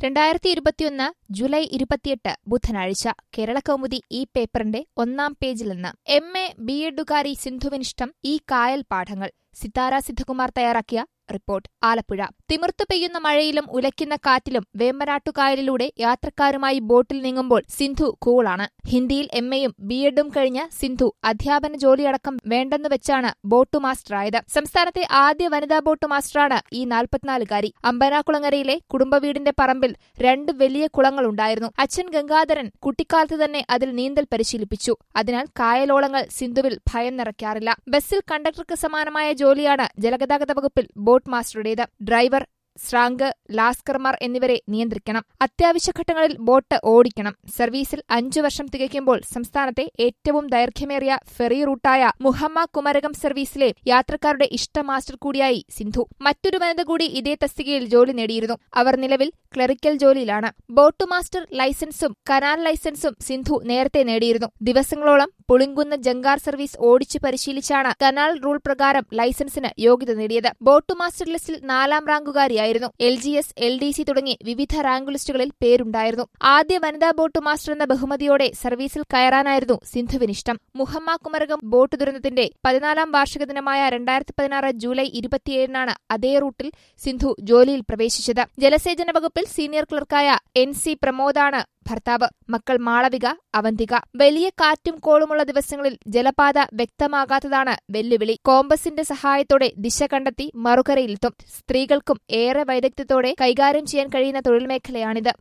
2021 July 28 ബുധനാഴ്ച കേരളകൗമുദി ഈ പേപ്പറിന്റെ ഒന്നാം പേജിൽ നിന്ന് MA ബിഎഡുകാരി സിന്ധുവിനിഷ്ടം ഈ കായൽ പാഠങ്ങൾ. സിതാര സിദ്ധകുമാർ തയ്യാറാക്കിയ റിപ്പോർട്ട്. ആലപ്പുഴ. തിമിർത്തു പെയ്യുന്ന മഴയിലും ഉലയ്ക്കുന്ന കാറ്റിലും വേമ്പനാട്ടുകായലിലൂടെ യാത്രക്കാരുമായി ബോട്ടിൽ നീങ്ങുമ്പോൾ സിന്ധു കൂളാണ്. ഹിന്ദിയിൽ MAയും ബിഎഡും കഴിഞ്ഞ സിന്ധു അധ്യാപന ജോലിയടക്കം വേണ്ടെന്നുവെച്ചാണ് ബോട്ടു മാസ്റ്ററായത്. സംസ്ഥാനത്തെ ആദ്യ വനിതാ ബോട്ടു മാസ്റ്ററാണ് ഈ 44-കാരി. അമ്പനാകുളങ്ങരയിലെ കുടുംബവീടിന്റെ പറമ്പിൽ 2 വലിയ കുളങ്ങളുണ്ടായിരുന്നു. അച്ഛൻ ഗംഗാധരൻ കുട്ടിക്കാലത്ത് തന്നെ അതിൽ നീന്തൽ പരിശീലിപ്പിച്ചു. അതിനാൽ കായലോളങ്ങൾ സിന്ധുവിൽ ഭയം നിറയ്ക്കാറില്ല. ബസ്സിൽ കണ്ടക്ടർക്ക് സമാനമായ ജോലിയാണ് ജലഗതാഗത വകുപ്പിൽ ബോട്ട് മാസ്റ്ററുടേത്. ഡ്രൈവർ, സ്രാങ്ക്, ലാസ്കർമാർ എന്നിവരെ നിയന്ത്രിക്കണം. അത്യാവശ്യഘട്ടങ്ങളിൽ ബോട്ട് ഓടിക്കണം. സർവീസിൽ 5 വർഷം തികയ്ക്കുമ്പോൾ സംസ്ഥാനത്തെ ഏറ്റവും ദൈർഘ്യമേറിയ ഫെറി റൂട്ടായ മുഹമ്മ കുമരകം സർവീസിലെ യാത്രക്കാരുടെ ഇഷ്ട മാസ്റ്റർ കൂടിയായി സിന്ധു. മറ്റൊരു വനിത കൂടി ഇതേ തസ്തികയിൽ ജോലി നേടിയിരുന്നു. അവർ നിലവിൽ ക്ലറിക്കൽ ജോലിയിലാണ്. ബോട്ടു മാസ്റ്റർ ലൈസൻസും കനാൽ ലൈസൻസും സിന്ധു നേരത്തെ നേടിയിരുന്നു. ദിവസങ്ങളോളം പുളിങ്കുന്ന് ജങ്കാർ സർവീസ് ഓടിച്ചു പരിശീലിച്ചാണ് കനാൽ റൂൾ പ്രകാരം ലൈസൻസിന് യോഗ്യത നേടിയത്. ബോട്ടു മാസ്റ്റർ ലിസ്റ്റിൽ 4ാം റാങ്കുകാരിയായിരുന്നു. LGS, LDC തുടങ്ങി വിവിധ റാങ്ക് ലിസ്റ്റുകളിൽ പേരുണ്ടായിരുന്നു. ആദ്യ വനിതാ ബോട്ടു മാസ്റ്റർ എന്ന ബഹുമതിയോടെ സർവീസിൽ കയറാനായിരുന്നു സിന്ധുവിനിഷ്ടം. മുഹമ്മ കുമരകം ബോട്ട് ദുരന്തത്തിന്റെ 14ാം വാർഷിക ദിനമായ 2016 ജൂലൈ 27-നാണ് അതേ റൂട്ടിൽ സിന്ധു ജോലിയിൽ പ്രവേശിച്ചത്. ജലസേചന വകുപ്പിൽ സീനിയർ ക്ലർക്കായ NC പ്രമോദാണ് ഭർത്താവ്. മക്കൾ മാളവിക, അവന്തിക. വലിയ കാറ്റും കോളുമുള്ള ദിവസങ്ങളിൽ ജലപാത വ്യക്തമാകാത്തതാണ് വെല്ലുവിളി. കോമ്പസിന്റെ സഹായത്തോടെ ദിശ കണ്ടെത്തി മറുകരയിലെത്തും. സ്ത്രീകൾക്കും ഏറെ വൈദഗ്ധ്യത്തോടെ കൈകാര്യം ചെയ്യാൻ കഴിയുന്ന തൊഴിൽ മേഖലയാണിത്.